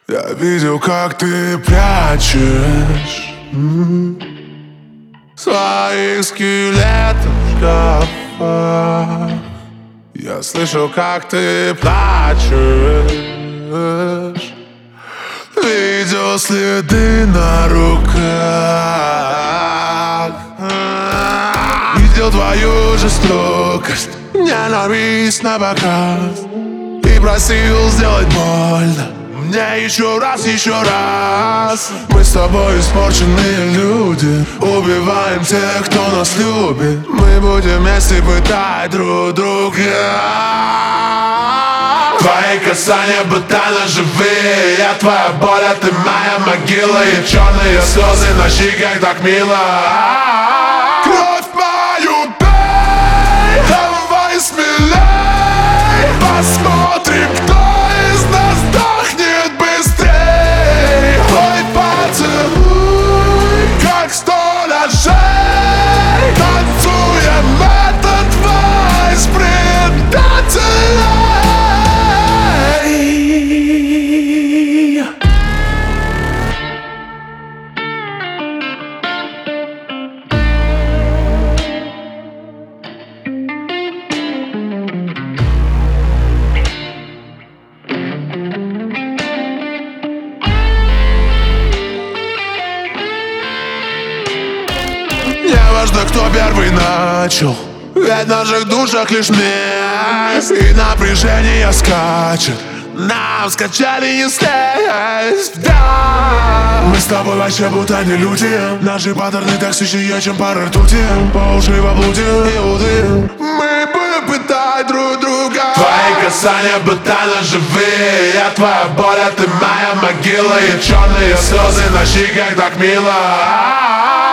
Я видел, как ты прячешь своих скелетов в шкафах. Я слышал, как ты плачешь. Видел следы на руках. Видел твою жестокость, ненависть на показ. И просил сделать больно мне еще раз, еще раз. Мы с тобой испорченные люди, убиваем тех, кто нас любит. Мы будем вместе пытать друг друга. Твои касания будто ножевые. Я твоя боль, а ты моя могила. И черные слезы на щеках так мило. Кровь мою дай, давай смелей. Посмотрим, кто из нас сдохнет быстрей. Ой, поцелуй, как 100 ножей. Танцуем этот вальс предателей. Не важно, кто первый начал, ведь в наших душах лишь месть. И напряжение скачет, нам скачали не слезть. Да, мы с тобой вообще будто не люди. Наши паттерны токсичнее, чем пара ртути. По уши во блуде иуды. Мы будем пытать друг друга. Твои касания будто ножевые. Я твоя боль, а ты моя могила. И черные слезы на щеках так мило.